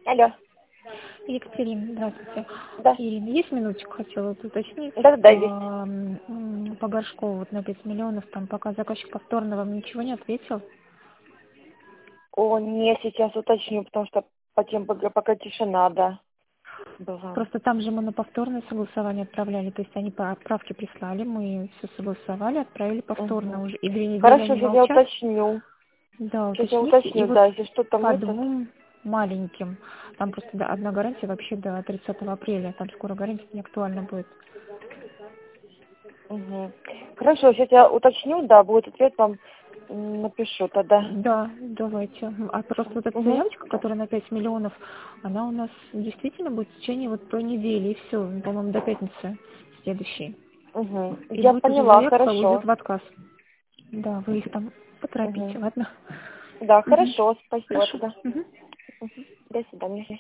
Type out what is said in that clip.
Алло. Екатерина, здравствуйте. Да. Ирина, есть минуточку, хотела вот уточнить. Да, есть. По Горшкову вот на 5 миллионов, там пока заказчик повторно вам ничего не ответил? О, не, сейчас уточню, потому что пока тишина, да. Была. Просто там же мы на повторное согласование отправляли, то есть они по отправке прислали, мы все согласовали, отправили повторно Угу. уже. И 2 недели Хорошо, они сейчас я молчат. уточню. Да, Сейчас я уточните. И уточню, вот да, если что-то по мы это... двум маленьким, там просто одна гарантия вообще до 30 апреля, там скоро гарантия не актуальна будет. Угу. Хорошо, сейчас я уточню, да, будет ответ, вам напишу тогда. Да, давайте. А просто вот эта Угу. заявочка, которая на 5 миллионов, она у нас действительно будет в течение вот той недели, и все, по-моему, до пятницы следующей. Угу. И Я будет уже поняла, заявка, уйдет хорошо. в отказ. Да, вы их там Угу. поторопите, ладно? Да, Мгм. хорошо, спасибо Хорошо. тогда. Мгм. Мгм. До свидания.